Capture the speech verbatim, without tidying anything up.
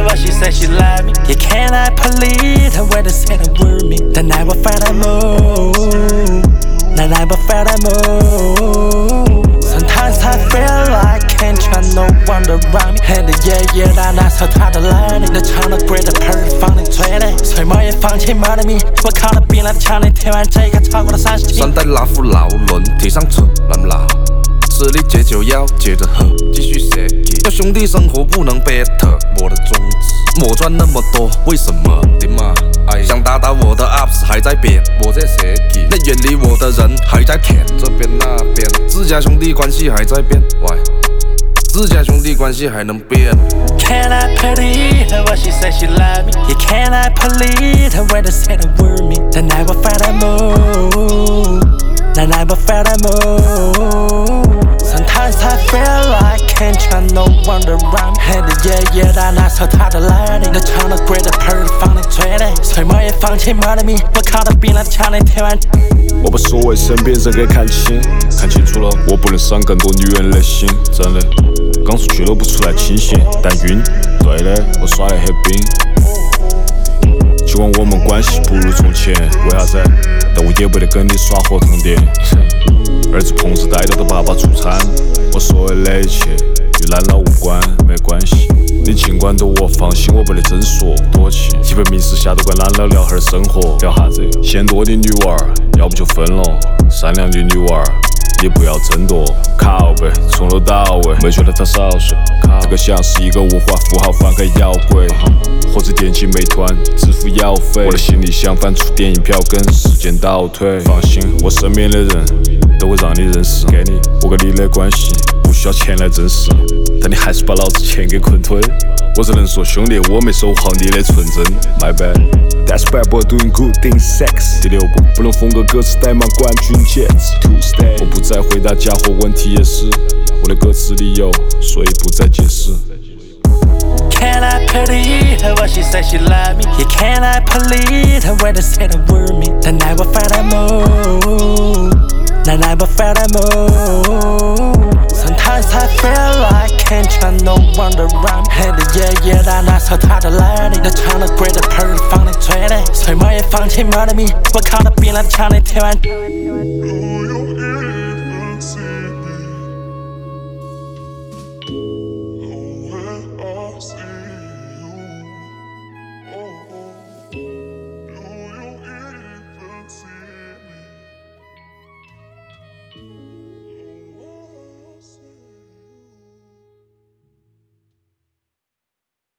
what she said she love me. You cannot believe the way they say the word me. The night we felt that move. The night we felt that move. Sometimes I feel like can't trust no one around me. And the yeah yeah 那那时候他的来历，那唱的贵的 perfect 放进嘴里，所以我也放弃骂的你。我靠了冰冷的墙，你听完这个超过了三十题。 三代拉夫劳伦提上车，难不拉？吃力戒酒要接着喝，继续写。要兄弟生活不能 better， 我的宗旨。莫赚那么多，为什么？的妈！哎，想打倒我的 ups 还在编，我在写。那远离我的人还在舔，这边那边，自家兄弟关系还在变。喂，自家兄弟关系还能变 ？Cannot believe what she said she love me. You cannot believe the way they say the word me. The night we felt that move. The night we felt that move. Sometimes I feel like can't trust no one around me. And the yeah yeah 那那时候他的来历，那唱的贵的 perfect 放进嘴里，所以我也放弃骂的你。我靠的冰冷的墙，你听完。 我把所谓身边人给看清，看清楚了，我不能伤更多女人的心，真的。刚出去都不出来清醒，但晕。对的，我耍得很冰。尽管我们关系不如从前，为啥子？但我也不得跟你耍合同的。儿子碰瓷带到的爸爸出餐，我所有的一切与懒老无关，没关系。你尽管对我放心，我不得真说多情。基本名时下都跟懒老聊哈儿生活，聊啥子？嫌多的女娃儿，要不就分了。善良的女娃儿，也不要争夺。靠背，从头到尾没觉得他少数。这个像是一个物化富豪翻个妖怪，或者点击美团支付药费。我的心里想翻出电影票跟时间倒退。放心，我身边的人都会让你认识。给你，我跟你的关系不需要钱来证实，但你还是把老子钱给困退。我只能说兄弟，我没守好你的纯真。My bad, that's bad boy doing good things sex。第六步，不能风格歌词代码冠军 Jets Two stay。我不再回答家伙问题也是，我的歌词里有，所以不再解释。 Cannot believe what she said she love me. You cannot believe the way they say the word me. The night we felt that move. The night we felt that move. Sometimes I feel like can't trust no one around me. And the yeah yeah 那那时候他的来历，那唱的贵的 perfect 放进嘴里，所以我也放弃骂的你。我靠的冰冷的墙，你听完。 Oh, you